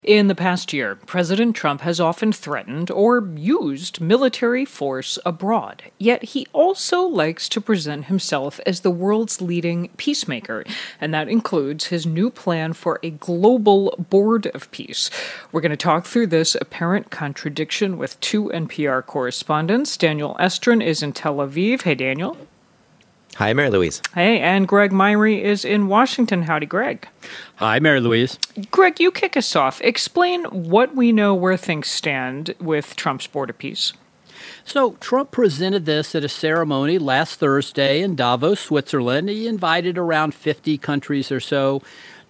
In the past year, President Trump has often threatened or used military force abroad, yet he also likes to present himself as the world's leading peacemaker, and that includes his new plan for a global board of peace. We're going to talk through this apparent contradiction with two NPR correspondents. Daniel Estrin is in Tel Aviv. Hey, Daniel. Hi, Mary Louise. Hey, and Greg Myrie is in Washington. Howdy, Greg. Hi, Mary Louise. Greg, you kick us off. Explain what we know where things stand with Trump's board of peace. So Trump presented this at a ceremony last Thursday in Davos, Switzerland. He invited around 50 countries or so.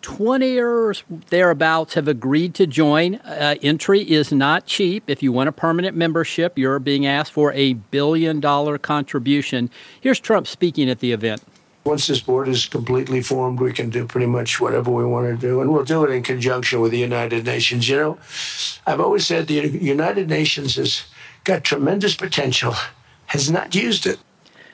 20 or thereabouts have agreed to join. Entry is not cheap. If you want a permanent membership, you're being asked for a $1 billion contribution. Here's Trump speaking at the event. Once this board is completely formed, we can do pretty much whatever we want to do, and we'll do it in conjunction with the United Nations. You know, I've always said the United Nations has got tremendous potential, has not used it.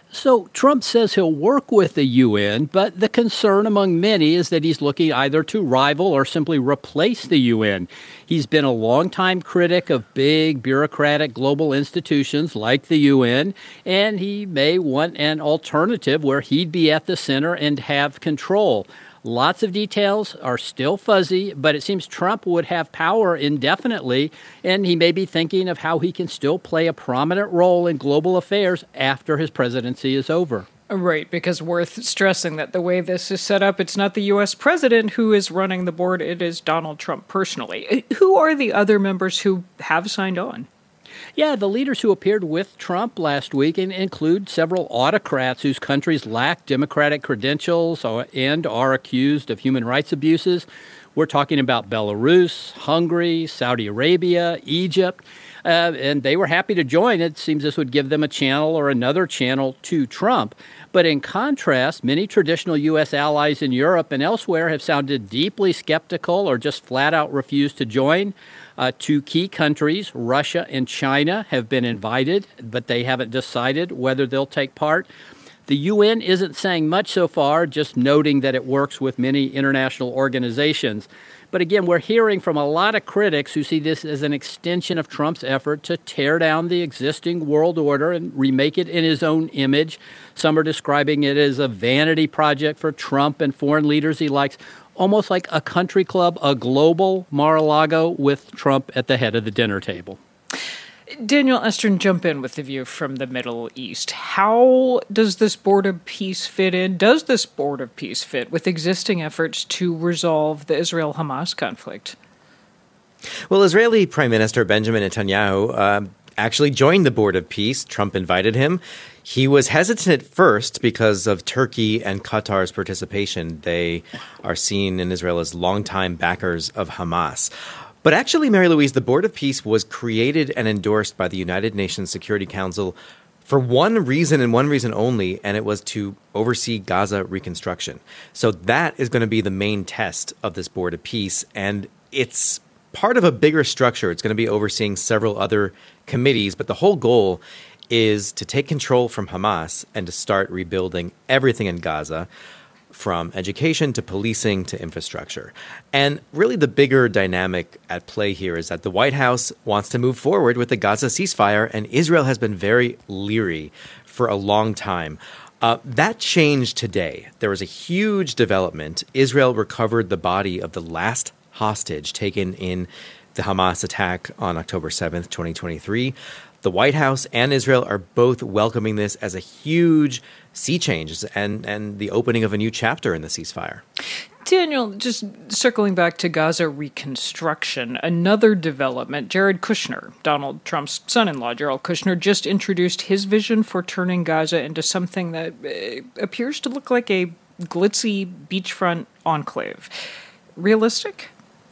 So Trump says he'll work with the UN, but the concern among many is that he's looking either to rival or simply replace the UN. He's been a longtime critic of big bureaucratic global institutions like the UN, and he may want an alternative where he'd be at the center and have control. Lots of details are still fuzzy, but it seems Trump would have power indefinitely, and he may be thinking of how he can still play a prominent role in global affairs after his presidency is over. Right, because worth stressing that the way this is set up, it's not the U.S. president who is running the board, it is Donald Trump personally. Who are the other members who have signed on? Yeah, the leaders who appeared with Trump last week include several autocrats whose countries lack democratic credentials and are accused of human rights abuses. We're talking about Belarus, Hungary, Saudi Arabia, Egypt, and they were happy to join. It seems this would give them a channel or another channel to Trump. But in contrast, many traditional U.S. allies in Europe and elsewhere have sounded deeply skeptical or just flat out refused to join. Two key countries, Russia and China, have been invited, but they haven't decided whether they'll take part. The UN isn't saying much so far, just noting that it works with many international organizations. But again, we're hearing from a lot of critics who see this as an extension of Trump's effort to tear down the existing world order and remake it in his own image. Some are describing it as a vanity project for Trump and foreign leaders he likes, almost like a country club, a global Mar-a-Lago with Trump at the head of the dinner table. Daniel Estrin, jump in with the view from the Middle East. How does this board of peace fit in? Does this board of peace fit with existing efforts to resolve the Israel-Hamas conflict? Well, Israeli Prime Minister Benjamin Netanyahu actually joined the board of peace. Trump invited him. He was hesitant at first because of Turkey and Qatar's participation. They are seen in Israel as longtime backers of Hamas. But actually, Mary Louise, the Board of Peace was created and endorsed by the United Nations Security Council for one reason and one reason only, and it was to oversee Gaza reconstruction. So that is going to be the main test of this Board of Peace, and it's part of a bigger structure. It's going to be overseeing several other committees, but the whole goal is to take control from Hamas and to start rebuilding everything in Gaza, from education to policing to infrastructure. And really the bigger dynamic at play here is that the White House wants to move forward with the Gaza ceasefire, and Israel has been very leery for a long time. That changed today. There was a huge development. Israel recovered the body of the last hostage taken in the Hamas attack on October 7th, 2023. The White House and Israel are both welcoming this as a huge sea change and the opening of a new chapter in the ceasefire. Daniel, just circling back to Gaza reconstruction, another development, Jared Kushner, Donald Trump's son-in-law, Jared Kushner, just introduced his vision for turning Gaza into something that appears to look like a glitzy beachfront enclave. Realistic?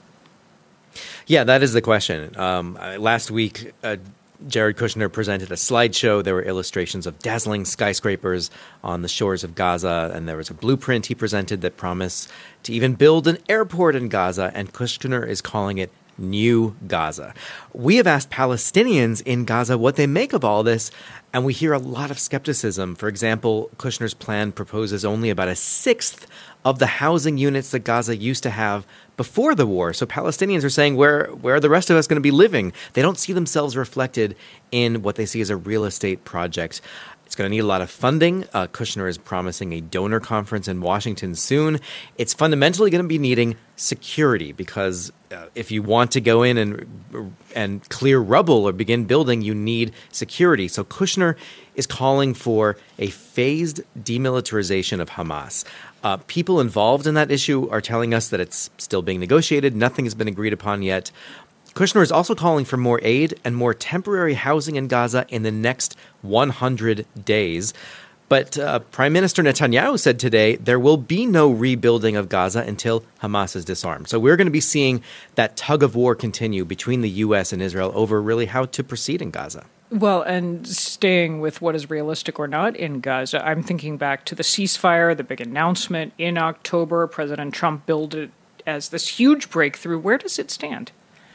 Yeah, that is the question. Last week, Jared Kushner presented a slideshow. There were illustrations of dazzling skyscrapers on the shores of Gaza, and there was a blueprint he presented that promised to even build an airport in Gaza, and Kushner is calling it New Gaza. We have asked Palestinians in Gaza what they make of all this, and we hear a lot of skepticism. For example, Kushner's plan proposes only about a sixth of the housing units that Gaza used to have before the war. So Palestinians are saying, where are the rest of us going to be living? They don't see themselves reflected in what they see as a real estate project. It's going to need a lot of funding. Kushner is promising a donor conference in Washington soon. It's fundamentally going to be needing security because if you want to go in and clear rubble or begin building, you need security. So Kushner is calling for a phased demilitarization of Hamas. People involved in that issue are telling us that it's still being negotiated. Nothing has been agreed upon yet. Kushner is also calling for more aid and more temporary housing in Gaza in the next 100 days. But Prime Minister Netanyahu said today there will be no rebuilding of Gaza until Hamas is disarmed. So we're going to be seeing that tug of war continue between the U.S. and Israel over really how to proceed in Gaza. Well, and staying with what is realistic or not in Gaza, I'm thinking back to the ceasefire, the big announcement in October. President Trump billed it as this huge breakthrough. Where does it stand?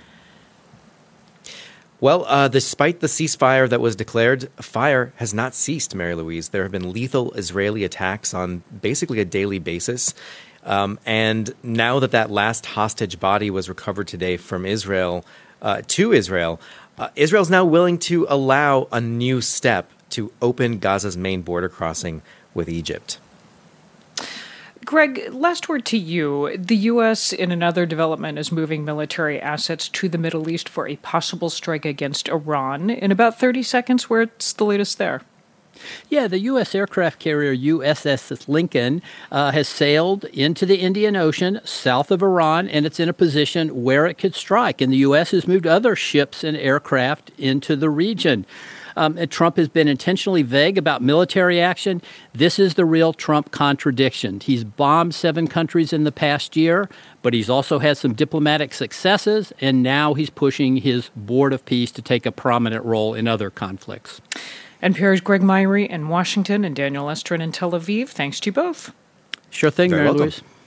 Well, despite the ceasefire that was declared, fire has not ceased, Mary Louise. There have been lethal Israeli attacks on basically a daily basis. And now that last hostage body was recovered today from Israel to Israel, Israel's now willing to allow a new step to open Gaza's main border crossing with Egypt. Greg, last word to you. The U.S., in another development, is moving military assets to the Middle East for a possible strike against Iran. In about 30 seconds, what's the latest there? Yeah, the U.S. aircraft carrier USS Lincoln has sailed into the Indian Ocean south of Iran, and it's in a position where it could strike. And the U.S. has moved other ships and aircraft into the region. And Trump has been intentionally vague about military action. This is the real Trump contradiction. He's bombed 7 countries in the past year, but he's also had some diplomatic successes, and now he's pushing his Board of Peace to take a prominent role in other conflicts. NPR's Greg Myrie in Washington and Daniel Estrin in Tel Aviv. Thanks to you both. Sure thing, Mary Louise.